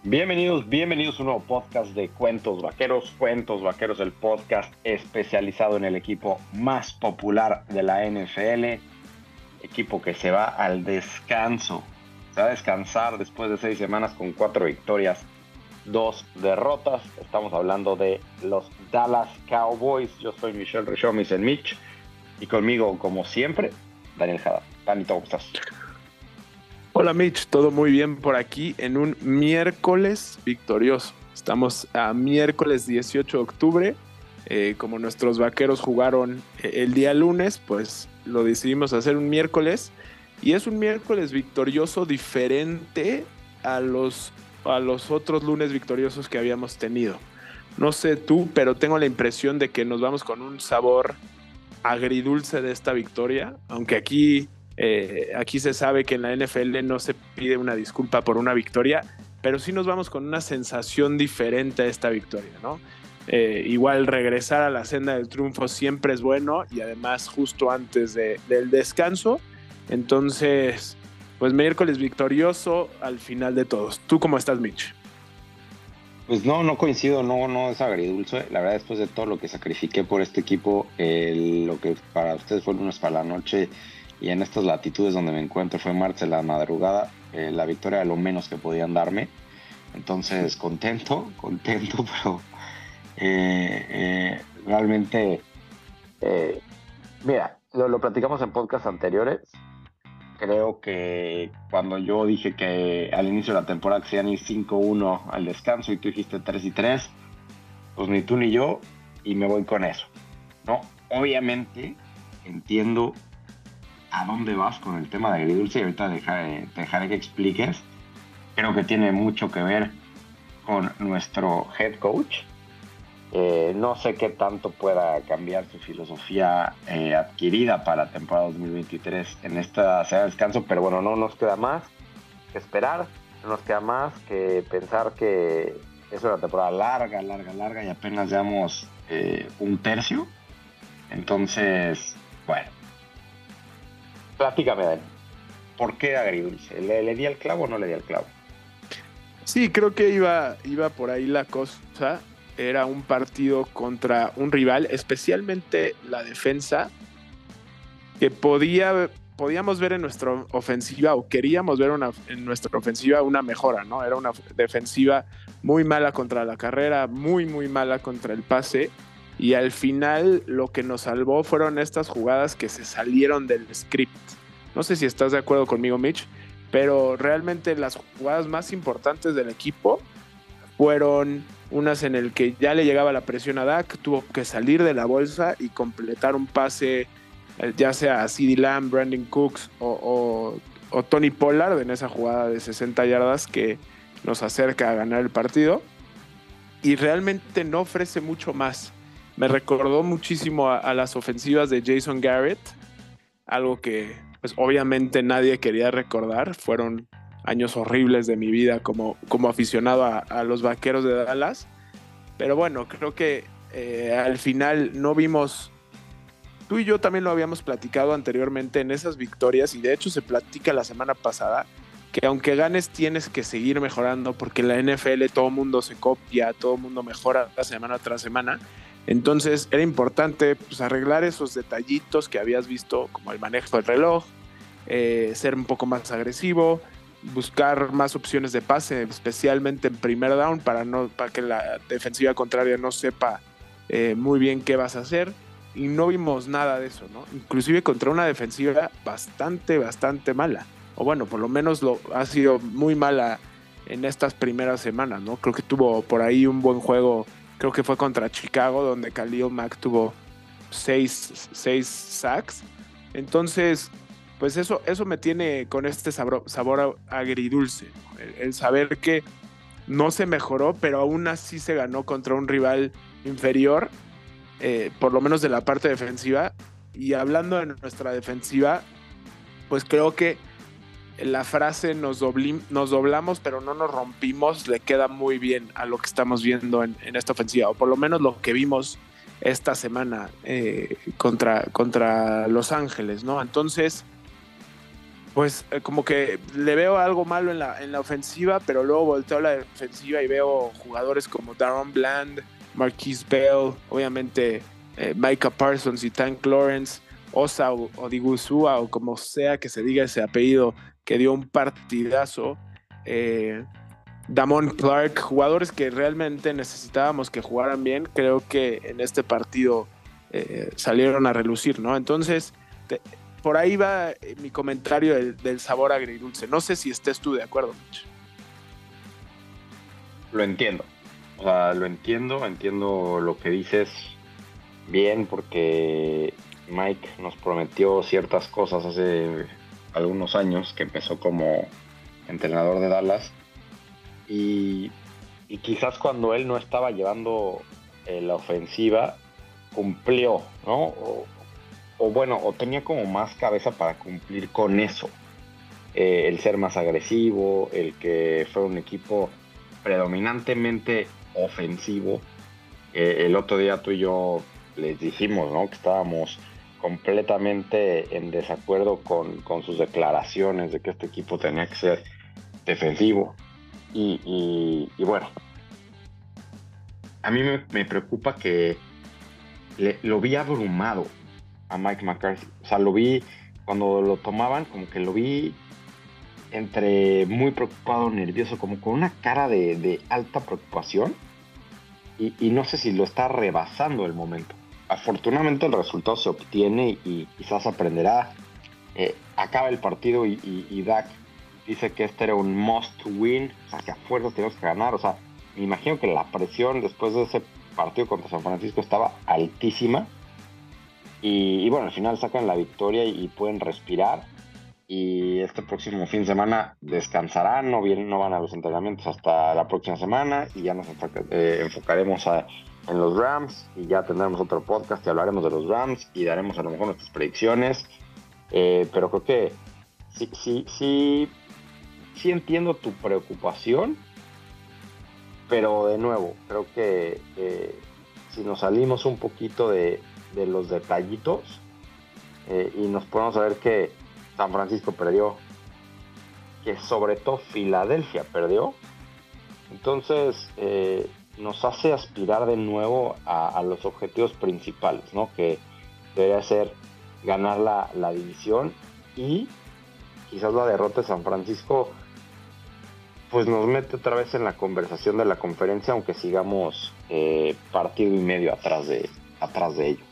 Bienvenidos a un nuevo podcast de Cuentos Vaqueros. Cuentos Vaqueros, el podcast especializado en el equipo más popular de la NFL, equipo que se va al descanso. Se va a descansar después de 6 semanas con 4 victorias, 2 derrotas. Estamos hablando de los Dallas Cowboys. Yo soy Michelle Richomis en Mitch y conmigo, como siempre, Daniel Jada. Dani, ¿cómo estás? Hola Mitch, todo muy bien por aquí en un miércoles victorioso. Estamos a miércoles 18 de octubre. Como nuestros vaqueros jugaron el día lunes, pues lo decidimos hacer un miércoles. Y es un miércoles victorioso diferente a los otros lunes victoriosos que habíamos tenido. No sé tú, pero tengo la impresión de que nos vamos con un sabor agridulce de esta victoria, aunque aquí se sabe que en la NFL no se pide una disculpa por una victoria, pero sí nos vamos con una sensación diferente a esta victoria, ¿no? Igual regresar a la senda del triunfo siempre es bueno y además justo antes del descanso. Entonces, pues miércoles victorioso al final de todos. ¿Tú cómo estás, Mitch? Pues no coincido, no es agridulce. La verdad, después de todo lo que sacrifiqué por este equipo, lo que para ustedes fue lunes para la noche y en estas latitudes donde me encuentro fue martes en la madrugada, la victoria era lo menos que podían darme. Entonces, contento, pero realmente, mira, lo platicamos en podcasts anteriores. Creo que cuando yo dije que al inicio de la temporada que se iban a ir 5-1 al descanso y tú dijiste 3-3, pues ni tú ni yo, y me voy con eso, ¿no? Obviamente entiendo a dónde vas con el tema de agridulce y ahorita te dejaré que expliques. Creo que tiene mucho que ver con nuestro head coach. No sé qué tanto pueda cambiar su filosofía adquirida para la temporada 2023 en esta semana de descanso, pero bueno, no nos queda más que esperar, no nos queda más que pensar que es una temporada larga y apenas llevamos un tercio. Entonces, bueno, platícame, Dani, ¿por qué agridulce? ¿Le di al clavo o no le di al clavo? Sí, creo que iba por ahí la cosa. Era un partido contra un rival, especialmente la defensa, que podíamos ver en nuestra ofensiva o queríamos ver en nuestra ofensiva una mejora, ¿no? Era una defensiva muy mala contra la carrera, muy mala contra el pase, y al final lo que nos salvó fueron estas jugadas que se salieron del script. No sé si estás de acuerdo conmigo, Mitch, pero realmente las jugadas más importantes del equipo fueron unas en el que ya le llegaba la presión a Dak, tuvo que salir de la bolsa y completar un pase, ya sea a CeeDee Lamb, Brandon Cooks o Tony Pollard en esa jugada de 60 yardas que nos acerca a ganar el partido. Y realmente no ofrece mucho más. Me recordó muchísimo a las ofensivas de Jason Garrett, algo que pues obviamente nadie quería recordar. Fueron años horribles de mi vida como aficionado a los Vaqueros de Dallas. Pero bueno, creo que al final no vimos. Tú y yo también lo habíamos platicado anteriormente en esas victorias, y de hecho se platica la semana pasada que aunque ganes tienes que seguir mejorando, porque en la NFL todo el mundo se copia, todo el mundo mejora semana tras semana. Entonces era importante pues, arreglar esos detallitos que habías visto, como el manejo del reloj, ser un poco más agresivo, buscar más opciones de pase, especialmente en primer down, para que la defensiva contraria no sepa muy bien qué vas a hacer. Y no vimos nada de eso, ¿no? Inclusive contra una defensiva bastante mala. O bueno, por lo menos ha sido muy mala en estas primeras semanas, ¿no? Creo que tuvo por ahí un buen juego, creo que fue contra Chicago, donde Khalil Mack tuvo 6 sacks. Entonces, pues eso me tiene con este sabor agridulce, ¿no? El saber que no se mejoró, pero aún así se ganó contra un rival inferior, por lo menos de la parte defensiva. Y hablando de nuestra defensiva, pues creo que la frase nos doblamos pero no nos rompimos le queda muy bien a lo que estamos viendo en esta ofensiva, o por lo menos lo que vimos esta semana contra Los Ángeles, ¿no? Entonces, pues como que le veo algo malo en la ofensiva, pero luego volteo a la defensiva y veo jugadores como Daron Bland, Marquise Bell, obviamente Micah Parsons y Tank Lawrence, Osa o Digusua, o como sea que se diga ese apellido, que dio un partidazo. Damon Clark, jugadores que realmente necesitábamos que jugaran bien, creo que en este partido salieron a relucir, ¿no? Entonces, por ahí va mi comentario del sabor agridulce. No sé si estés tú de acuerdo, Mitch. Lo entiendo. O sea, entiendo lo que dices bien, porque Mike nos prometió ciertas cosas hace algunos años, que empezó como entrenador de Dallas, y quizás cuando él no estaba llevando la ofensiva, cumplió, ¿no? O tenía como más cabeza para cumplir con eso. El ser más agresivo, el que fuera un equipo predominantemente ofensivo. El otro día tú y yo les dijimos, ¿no?, que estábamos completamente en desacuerdo con sus declaraciones de que este equipo tenía que ser defensivo. Y bueno, a mí me preocupa que lo vi abrumado a Mike McCarthy. O sea, lo vi cuando lo tomaban, como que lo vi entre muy preocupado, nervioso, como con una cara de alta preocupación, y no sé si lo está rebasando el momento. Afortunadamente el resultado se obtiene y quizás aprenderá. Acaba el partido y Dak dice que este era un must win, o sea, que a fuerzas tenemos que ganar. O sea, me imagino que la presión después de ese partido contra San Francisco estaba altísima, y bueno, al final sacan la victoria y pueden respirar. Y este próximo fin de semana descansarán, no van a los entrenamientos hasta la próxima semana, y ya nos enfocaremos en los Rams, y ya tendremos otro podcast y hablaremos de los Rams y daremos a lo mejor nuestras predicciones. Pero creo que sí entiendo tu preocupación, pero de nuevo, creo que si nos salimos un poquito de los detallitos y nos ponemos a ver que San Francisco perdió, que sobre todo Filadelfia perdió, entonces nos hace aspirar de nuevo a los objetivos principales, ¿no?, que debería ser ganar la división, y quizás la derrota de San Francisco pues nos mete otra vez en la conversación de la conferencia, aunque sigamos partido y medio atrás de ellos.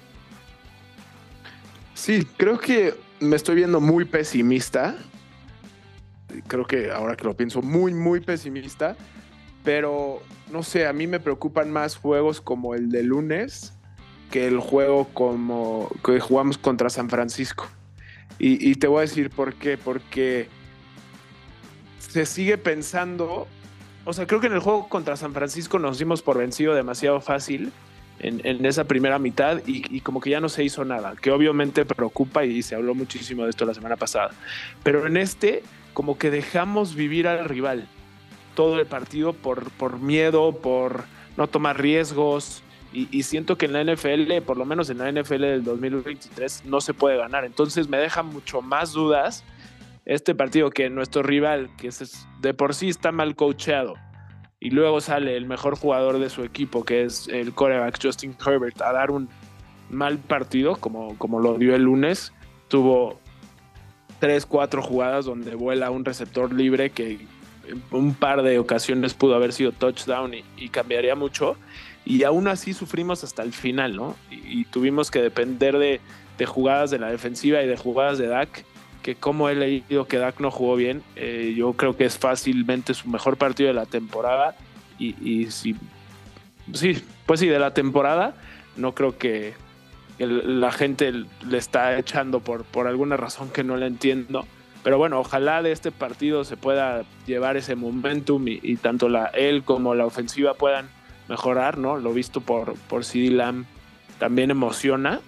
Sí, creo que me estoy viendo muy pesimista. Creo que ahora que lo pienso, muy, muy pesimista. Pero, no sé, a mí me preocupan más juegos como el de lunes que el juego como que jugamos contra San Francisco. Y te voy a decir por qué. Porque se sigue pensando... O sea, creo que en el juego contra San Francisco nos dimos por vencido demasiado fácil en esa primera mitad, y como que ya no se hizo nada, que obviamente preocupa, y se habló muchísimo de esto la semana pasada. Pero en como que dejamos vivir al rival todo el partido por miedo, por no tomar riesgos, y siento que en la NFL, por lo menos en la NFL del 2023, no se puede ganar. Entonces me deja mucho más dudas este partido, que nuestro rival, que de por sí está mal coacheado, y luego sale el mejor jugador de su equipo, que es el quarterback Justin Herbert, a dar un mal partido como lo dio el lunes. Tuvo 3-4 jugadas donde vuela un receptor libre que en un par de ocasiones pudo haber sido touchdown y cambiaría mucho, y aún así sufrimos hasta el final, ¿no? Y tuvimos que depender de jugadas de la defensiva y de jugadas de Dak, que como he leído que Dak no jugó bien, yo creo que es fácilmente su mejor partido de la temporada, y sí, pues sí, de la temporada. No creo que la gente le está echando por alguna razón que no la entiendo, pero bueno, ojalá de este partido se pueda llevar ese momentum, y tanto él como la ofensiva puedan mejorar, ¿no? Lo visto por CeeDee Lamb también emociona.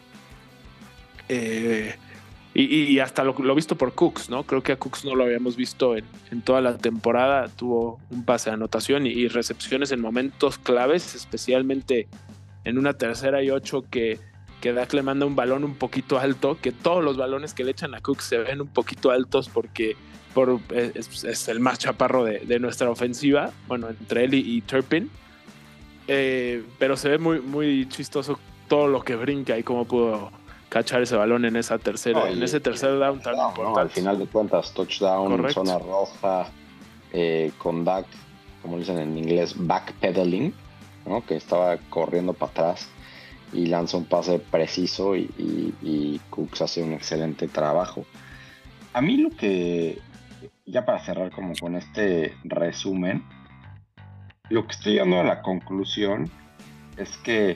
Y hasta lo visto por Cooks, ¿no? Creo que a Cooks no lo habíamos visto en toda la temporada. Tuvo un pase de anotación y recepciones en momentos claves, especialmente en una 3rd y 8 que que Dak le manda un balón un poquito alto, que todos los balones que le echan a Cook se ven un poquito altos porque es el más chaparro de nuestra ofensiva, bueno, entre él y Turpin, pero se ve muy, muy chistoso todo lo que brinca y cómo pudo cachar ese balón en ese tercer down tan importante. ¿no? Al final de cuentas, touchdown, correcto, zona roja, con Dak, como dicen en inglés, backpedaling, ¿no? Que estaba corriendo para atrás y lanza un pase preciso y Cooks hace un excelente trabajo. A mí lo que, ya para cerrar como con este resumen, lo que estoy llegando a la conclusión es que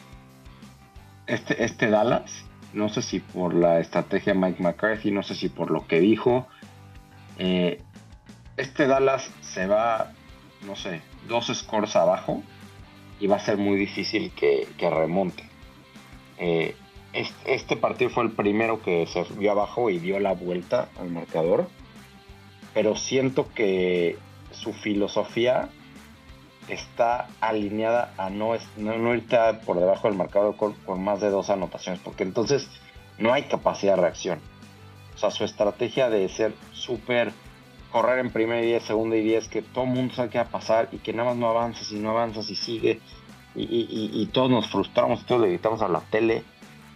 este Dallas, no sé si por la estrategia de Mike McCarthy, no sé si por lo que dijo, este Dallas se va, no sé, 2 scores abajo y va a ser muy difícil que remonte. Este partido fue el primero que se vio abajo y dio la vuelta al marcador, pero siento que su filosofía está alineada a no irte por debajo del marcador con más de 2 anotaciones, porque entonces no hay capacidad de reacción. O sea, su estrategia de ser súper correr en primera y 10, segunda y 10, que todo el mundo sabe qué va a pasar y que nada más no avanzas y sigue y todos nos frustramos, todos le gritamos a la tele,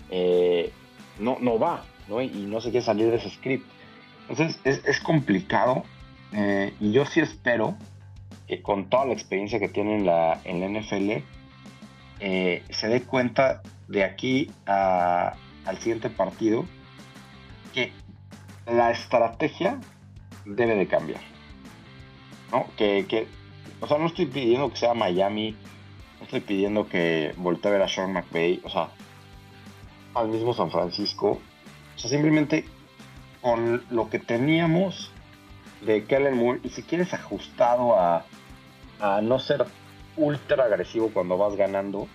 no va, ¿no? Y no se quiere salir de ese script. Entonces es complicado, y yo sí espero que con toda la experiencia que tiene en la NFL, se dé cuenta de aquí al siguiente partido que la estrategia debe de cambiar, ¿no? O sea, no estoy pidiendo que sea Miami, no estoy pidiendo que voltee a ver a Sean McVay, o sea, al mismo San Francisco, o sea, simplemente con lo que teníamos de Kellen Moore, y si quieres ajustado a no ser ultra agresivo cuando vas ganando,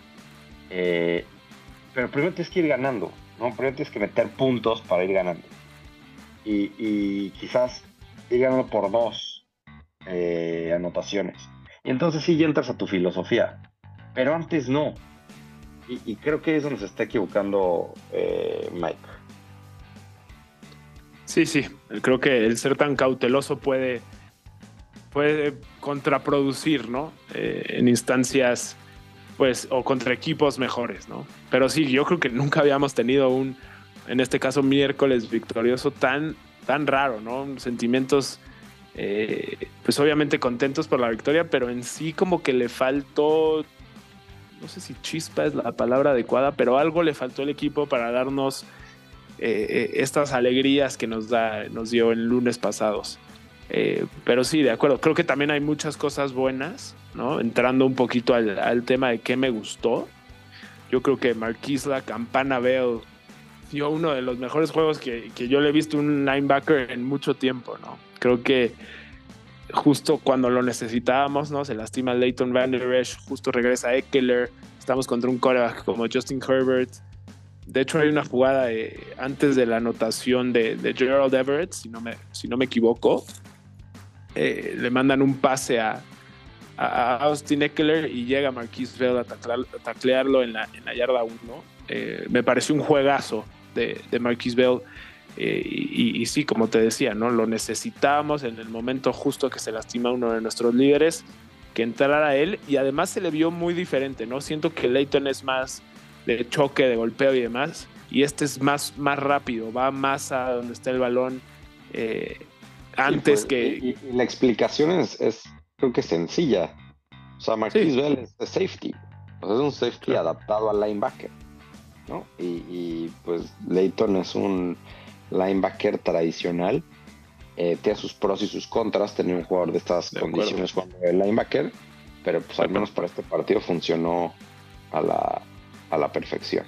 pero primero tienes que ir ganando, ¿no? Primero tienes que meter puntos para ir ganando y quizás ir ganando por 2 anotaciones, y entonces sí ya entras a tu filosofía, pero antes no, y creo que es donde se está equivocando Mike. Sí, creo que el ser tan cauteloso puede contraproducir, ¿no? En instancias, pues, o contra equipos mejores, ¿no? Pero sí, yo creo que nunca habíamos tenido en este caso, miércoles victorioso tan raro, ¿no? Sentimientos, pues obviamente contentos por la victoria, pero en sí como que le faltó, no sé si chispa es la palabra adecuada, pero algo le faltó al equipo para darnos estas alegrías que nos dio el lunes pasados. Pero sí, de acuerdo. Creo que también hay muchas cosas buenas, ¿no? Entrando un poquito al tema de qué me gustó. Yo creo que Marquise la Campana Bell dio uno de los mejores juegos que yo le he visto un linebacker en mucho tiempo, ¿no? Creo que justo cuando lo necesitábamos, ¿no? Se lastima Leighton Vander Esch, justo regresa Ekeler, estamos contra un quarterback como Justin Herbert. De hecho, hay una jugada antes de la anotación de Gerald Everett, si no me equivoco. Le mandan un pase a Austin Ekeler y llega Marquise Bell a taclearlo en la yarda 1. Me pareció un juegazo de Marquise Bell. Y sí, como te decía, ¿no? Lo necesitábamos en el momento justo que se lastima uno de nuestros líderes, que entrara él, y además se le vio muy diferente, ¿no? Siento que Leighton es más de choque, de golpeo y demás, y este es más rápido, va más a donde está el balón, antes sí, pues, que... y la explicación es creo que sencilla. O sea, Marquise Bell es de safety, o sea, es un safety Claro. adaptado al linebacker, ¿no? Y pues Leighton es un linebacker tradicional, tiene sus pros y sus contras tener un jugador de estas condiciones cuando el linebacker, pero pues al menos para este partido funcionó a la perfección.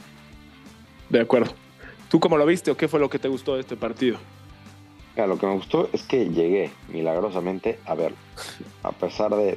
De acuerdo. ¿Tú cómo lo viste o qué fue lo que te gustó de este partido? Mira, lo que me gustó es que llegué milagrosamente a verlo, a pesar de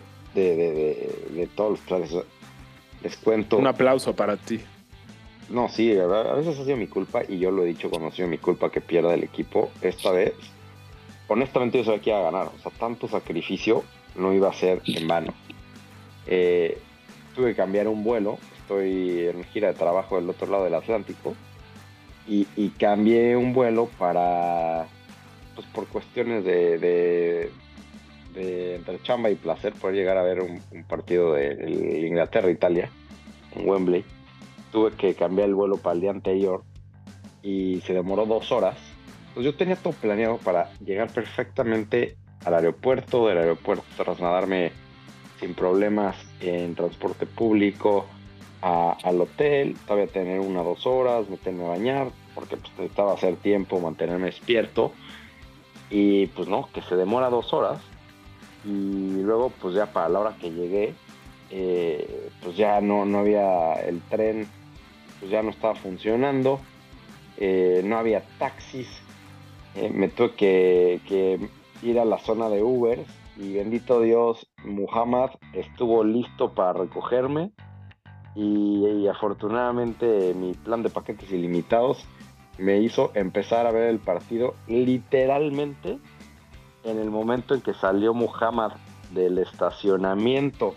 todos los planes. Les cuento. Un aplauso para ti. No, sí, a veces ha sido mi culpa, y yo lo he dicho cuando ha sido mi culpa que pierda el equipo. Esta vez, honestamente, yo sabía que iba a ganar. O sea, tanto sacrificio no iba a ser en vano. Tuve que cambiar un vuelo. estoy en gira de trabajo del otro lado del Atlántico y cambié un vuelo para, pues por cuestiones de entre chamba y placer, poder llegar a ver un partido de Inglaterra-Italia en Wembley. Tuve que cambiar el vuelo para el día anterior y se demoró 2 horas. Pues yo tenía todo planeado para llegar perfectamente al aeropuerto, del aeropuerto trasladarme sin problemas en transporte público al hotel, todavía tener 1 o 2 horas, meterme a bañar, porque pues, necesitaba hacer tiempo, mantenerme despierto. Y pues no, que se demora 2 horas. Y luego pues ya para la hora que llegué, pues ya no había el tren, pues ya no estaba funcionando, no había taxis, me tuve que ir a la zona de Uber y bendito Dios, Muhammad estuvo listo para recogerme y afortunadamente mi plan de paquetes ilimitados me hizo empezar a ver el partido literalmente en el momento en que salió Muhammad del estacionamiento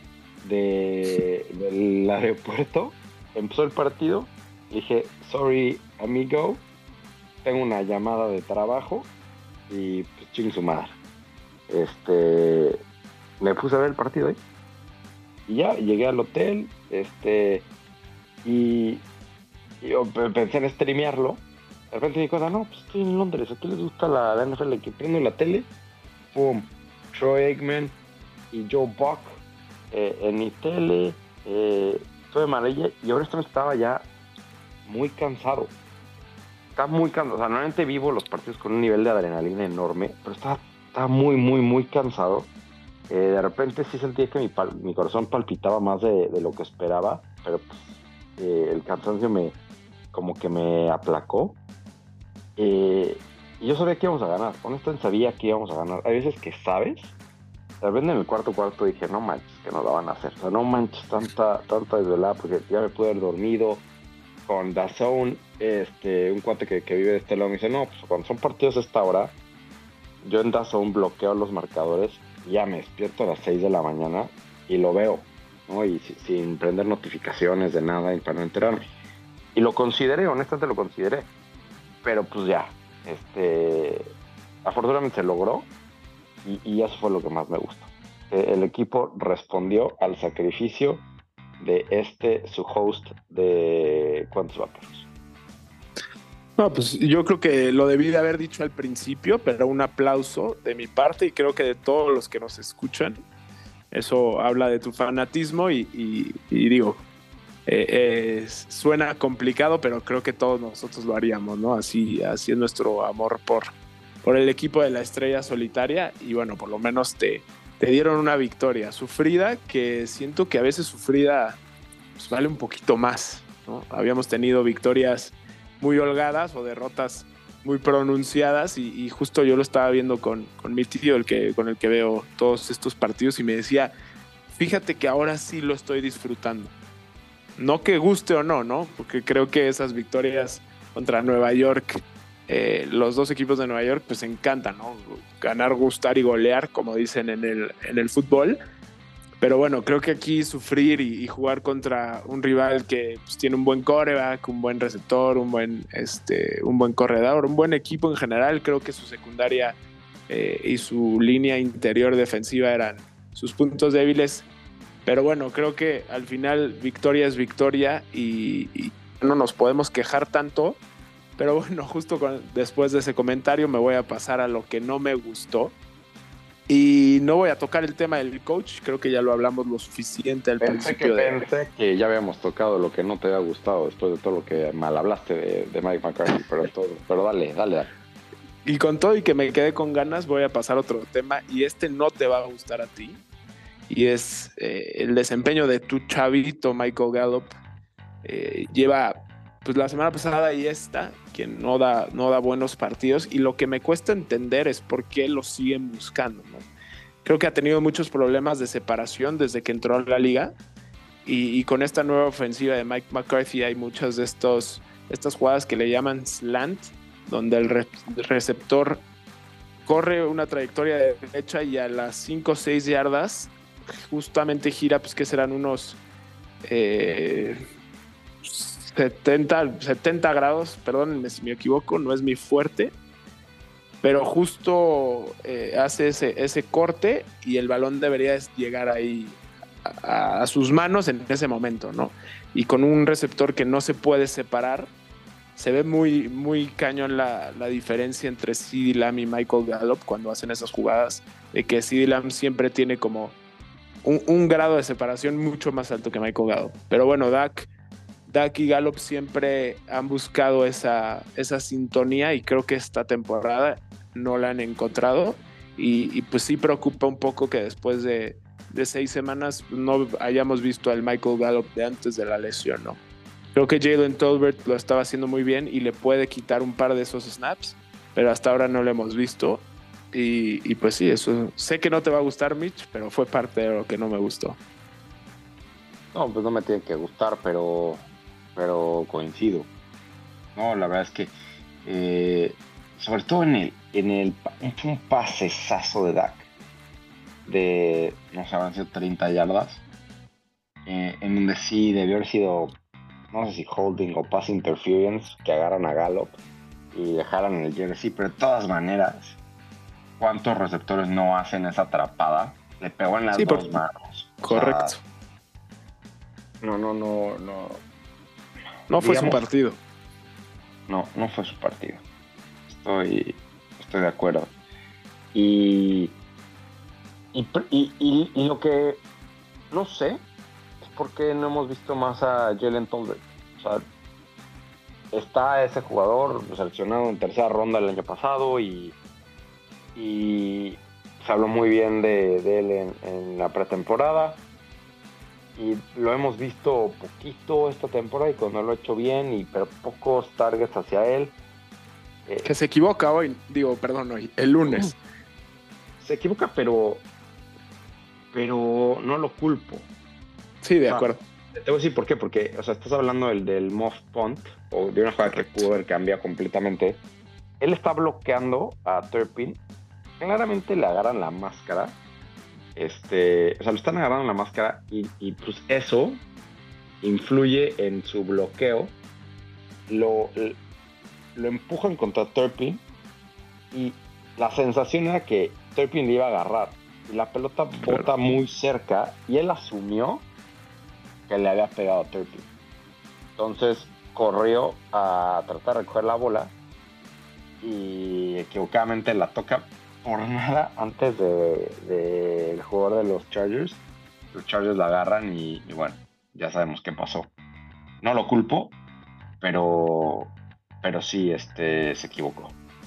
del aeropuerto. Empezó el partido, dije, sorry amigo, tengo una llamada de trabajo y pues ching su madre. Me puse a ver el partido ahí. Y ya, llegué al hotel, y yo pensé en streamearlo. De repente me di cuenta, no, pues estoy en Londres, aquí les gusta la NFL, que prendo la tele, pum, Troy Aikman y Joe Buck en mi tele, estuve maravilla y honestamente estaba ya muy cansado. Estaba muy cansado, o sea, normalmente vivo los partidos con un nivel de adrenalina enorme, pero estaba muy, muy, muy cansado. De repente sí sentí que mi corazón palpitaba más de lo que esperaba, pero pues, el cansancio como que me aplacó. Y yo sabía que íbamos a ganar, honestamente sabía que íbamos a ganar. Hay veces que sabes, de repente en el cuarto dije, no manches, que nos la van a hacer. O sea, no manches, tanta desvelada, porque ya me pude haber dormido. Con DAZN, un cuate que vive de este lado me dice, no, pues cuando son partidos a esta hora, yo en DAZN bloqueo los marcadores, ya me despierto a las 6 de la mañana y lo veo, ¿no? Y sin prender notificaciones de nada y para no enterarme. Y lo consideré, honestamente lo consideré. Pero pues ya, afortunadamente se logró y eso fue lo que más me gustó. El equipo respondió al sacrificio de su host de Cuantos Vaqueros. No, pues yo creo que lo debí de haber dicho al principio, pero un aplauso de mi parte y creo que de todos los que nos escuchan. Eso habla de tu fanatismo y digo, suena complicado, pero creo que todos nosotros lo haríamos, ¿no? Así es nuestro amor por el equipo de la estrella solitaria y bueno, por lo menos te dieron una victoria sufrida, que siento que a veces sufrida pues, vale un poquito más, ¿no? Habíamos tenido victorias muy holgadas o derrotas muy pronunciadas y justo yo lo estaba viendo con mi tío, con el que veo todos estos partidos y me decía, fíjate que ahora sí lo estoy disfrutando. No que guste o no, ¿no? Porque creo que esas victorias contra Nueva York, los dos equipos de Nueva York, pues encantan, ¿no? Ganar, gustar y golear, como dicen en el fútbol. Pero bueno, creo que aquí sufrir y jugar contra un rival que pues, tiene un buen quarterback, un buen receptor, un buen corredor, un buen equipo en general, creo que su secundaria y su línea interior defensiva eran sus puntos débiles. Pero bueno, creo que al final victoria es victoria y no nos podemos quejar tanto. Pero bueno, justo después de ese comentario me voy a pasar a lo que no me gustó. Y no voy a tocar el tema del coach, creo que ya lo hablamos lo suficiente al principio. Pensé que ya habíamos tocado lo que no te había gustado después de todo lo que mal hablaste de Mike McCarthy, pero dale. Y con todo y que me quedé con ganas, voy a pasar a otro tema y no te va a gustar a ti. Y es el desempeño de tu chavito Michael Gallup. Lleva pues la semana pasada y que no da buenos partidos y lo que me cuesta entender es por qué lo siguen buscando, ¿no? Creo que ha tenido muchos problemas de separación desde que entró a la liga y con esta nueva ofensiva de Mike McCarthy hay muchas de estas jugadas que le llaman slant, donde el receptor corre una trayectoria de derecha y a las 5 o 6 yardas justamente gira, pues que serán unos 70 grados, perdón si me equivoco, no es mi fuerte, pero justo hace ese corte y el balón debería llegar ahí a sus manos en ese momento, ¿no? Y con un receptor que no se puede separar, se ve muy, muy cañón la diferencia entre CeeDee Lamb y Michael Gallup cuando hacen esas jugadas, de que CeeDee Lamb siempre tiene como un grado de separación mucho más alto que Michael Gallup. Pero bueno, Dak y Gallup siempre han buscado esa sintonía y creo que esta temporada no la han encontrado. Y pues sí preocupa un poco que después de 6 semanas no hayamos visto al Michael Gallup de antes de la lesión, ¿no? Creo que Jalen Tolbert lo estaba haciendo muy bien y le puede quitar un par de esos snaps, pero hasta ahora no lo hemos visto. Y pues sí, eso sé que no te va a gustar, Mitch, pero fue parte de lo que no me gustó. No, pues no me tiene que gustar, pero coincido. No, la verdad es que sobre todo un pasesazo de Dak de, no sé, habrán sido 30 yardas, en donde sí debió haber sido, no sé si holding o pass interference, que agarran a Gallup y dejaran el jersey, pero de todas maneras, ¿cuántos receptores no hacen esa atrapada? Le pegó en las dos manos. Correcto. O sea, no. No fue su partido. No fue su partido. Estoy de acuerdo. Y lo que no sé es por qué no hemos visto más a Jalen Tolbert. O sea, está ese jugador seleccionado en tercera ronda el año pasado y se habló muy bien de él en la pretemporada. Y lo hemos visto poquito esta temporada y cuando lo ha hecho bien, pero pocos targets hacia él. Que se equivoca hoy, el lunes. Se equivoca, pero no lo culpo. Sí, de acuerdo. Te voy a decir por qué, porque, o sea, estás hablando del muff punt, o de una jugada que pudo haber cambiado completamente. Él está bloqueando a Turpin, claramente le agarran la máscara. O sea, lo están agarrando la máscara y pues eso influye en su bloqueo. Lo empujan contra Turpin y la sensación era que Turpin le iba a agarrar y la pelota bota muy cerca y él asumió que le había pegado a Turpin. Entonces corrió a tratar de recoger la bola y equivocadamente la toca por nada antes del jugador de los Chargers. Los Chargers la agarran y bueno, ya sabemos qué pasó. No lo culpo, pero sí, se equivocó.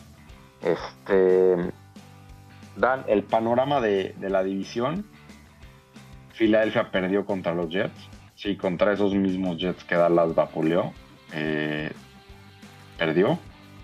Dan el panorama de la división. Filadelfia perdió contra los Jets. Sí, contra esos mismos Jets que Dallas vapuleó. Perdió.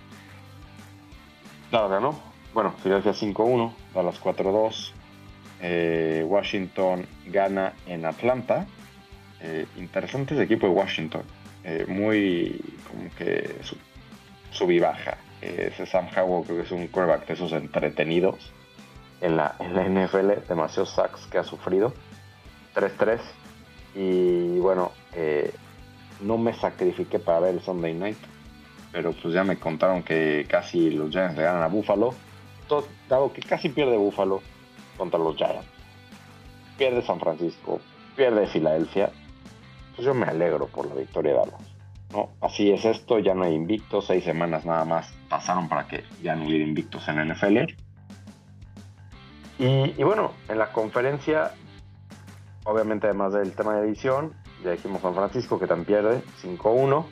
Dallas ganó. Bueno, Filadelfia 5-1, Dallas 4-2. Washington gana en Atlanta. Interesante ese equipo de Washington. Muy como que sub y baja. Ese Sam Howell creo que es un quarterback de esos entretenidos en la NFL. Demasiados sacks que ha sufrido. 3-3. Y bueno, no me sacrifiqué para ver el Sunday Night, pero pues ya me contaron que casi los Giants le ganan a Buffalo, dado que casi pierde Buffalo contra los Giants, pierde San Francisco, pierde Filadelfia, pues yo me alegro por la victoria de Dallas, ¿no? Así es esto, ya no hay invictos, 6 semanas nada más pasaron para que ya no hubiera invictos en la NFL. Y bueno, en la conferencia, obviamente además del tema de división, ya dijimos San Francisco que también pierde 5-1.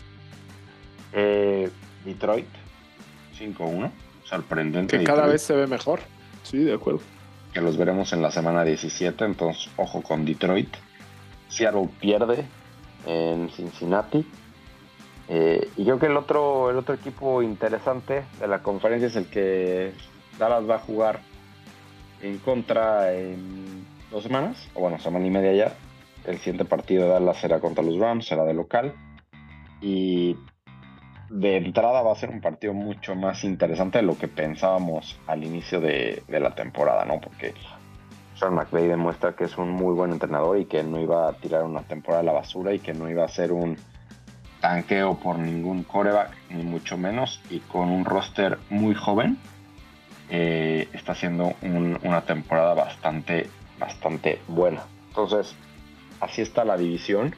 Detroit 5-1, sorprendente. Que cada vez se ve mejor. Sí, de acuerdo. Que los veremos en la semana 17, entonces ojo con Detroit. Seattle pierde en Cincinnati. Y creo que el otro equipo interesante de la conferencia es el que Dallas va a jugar en contra en 2 semanas, o bueno, semana y media ya. El siguiente partido de Dallas será contra los Rams, será de local. Y de entrada va a ser un partido mucho más interesante de lo que pensábamos al inicio de la temporada, ¿no? Porque Sean McVay demuestra que es un muy buen entrenador y que no iba a tirar una temporada a la basura y que no iba a ser un tanqueo por ningún quarterback, ni mucho menos, y con un roster muy joven, está haciendo una temporada bastante buena. Entonces, así está la división.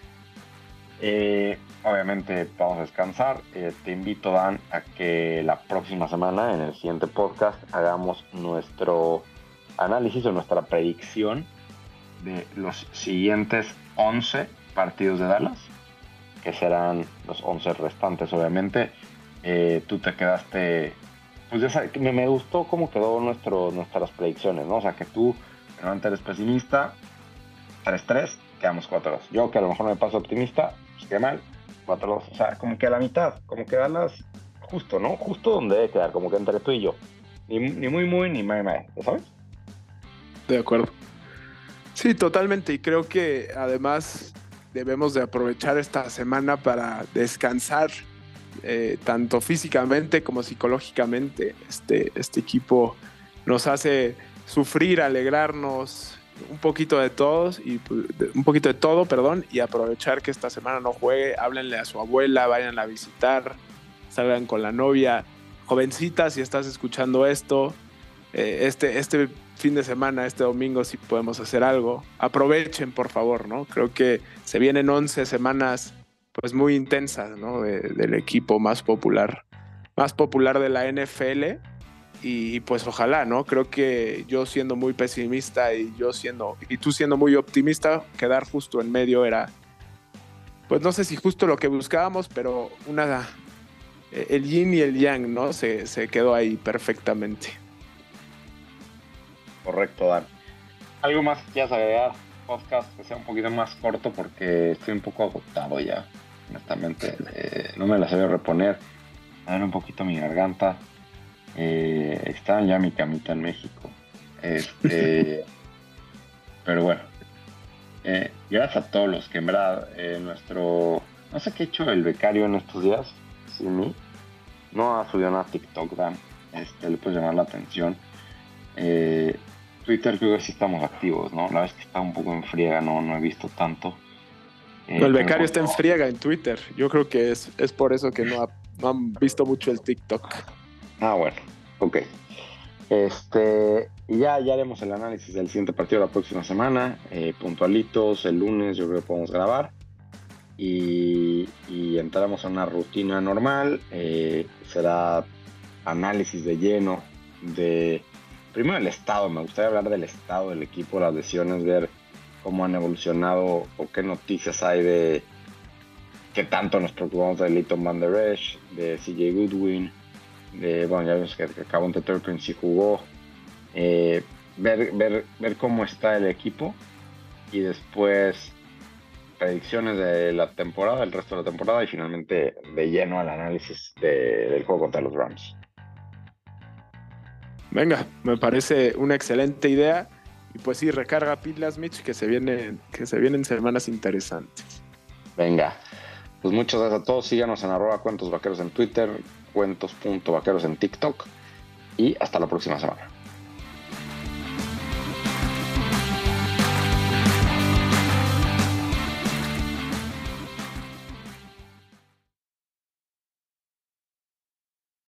Obviamente vamos a descansar. Te invito, Dan, a que la próxima semana, en el siguiente podcast, hagamos nuestro análisis o nuestra predicción de los siguientes 11 partidos de Dallas, que serán los 11 restantes, obviamente. Tú te quedaste, pues ya sabes, me gustó cómo quedó nuestras predicciones, ¿no? O sea, que tú realmente eres pesimista, 3-3, quedamos 4-2. Yo, que a lo mejor me paso optimista, pues qué mal, 4-2. O sea, como que a la mitad, como que Dallas justo, ¿no? Justo donde debe quedar, como que entre tú y yo. Ni muy, ni muy, ¿ya sabes? De acuerdo. Sí, totalmente. Y creo que además debemos de aprovechar esta semana para descansar, tanto físicamente como psicológicamente. Este equipo nos hace sufrir, alegrarnos, un poquito de todos y un poquito de todo, perdón, y aprovechar que esta semana no juegue. Háblenle a su abuela, vayan a visitar, salgan con la novia. Jovencita, si estás escuchando esto, este fin de semana, este domingo, si podemos hacer algo, aprovechen, por favor, ¿no? Creo que se vienen 11 semanas pues muy intensas, ¿no? Del equipo más popular de la NFL, y pues ojalá, ¿no? Creo que yo siendo muy pesimista y tú siendo muy optimista, quedar justo en medio era, pues no sé si justo lo que buscábamos, pero el yin y el yang, ¿no? Se quedó ahí perfectamente. Correcto, Dan. ¿Algo más que quieras agregar? Podcast que sea un poquito más corto porque estoy un poco agotado ya. Honestamente, no me la sabía reponer. A ver un poquito mi garganta. Estaba ya mi camita en México. Pero bueno. Gracias a todos los que en verdad no sé qué ha hecho el becario en estos días. Sin mí. No ha subido nada a TikTok, Dan. Le puedes llamar la atención. Twitter creo que sí estamos activos, ¿no? La vez que está un poco en friega, no he visto tanto. El becario está en friega en Twitter. Yo creo que es por eso que no han visto mucho el TikTok. Ah, bueno, ok. Y ya haremos el análisis del siguiente partido la próxima semana. Puntualitos, el lunes yo creo que podemos grabar. Y entramos a una rutina normal. Será análisis de lleno primero el estado. Me gustaría hablar del estado del equipo, las lesiones, ver cómo han evolucionado o qué noticias hay de qué tanto nos preocupamos de Leighton Van Der Esch, de CJ Goodwin, ya vimos que Cavonte Turpin sí jugó. Ver cómo está el equipo y después predicciones de la temporada, el resto de la temporada y finalmente de lleno al análisis del juego contra los Rams. Venga, me parece una excelente idea. Y pues sí, recarga pilas, Mitch, que se vienen semanas interesantes. Venga, pues muchas gracias a todos. Síganos en @cuentosvaqueros en Twitter, cuentos.vaqueros en TikTok. Y hasta la próxima semana.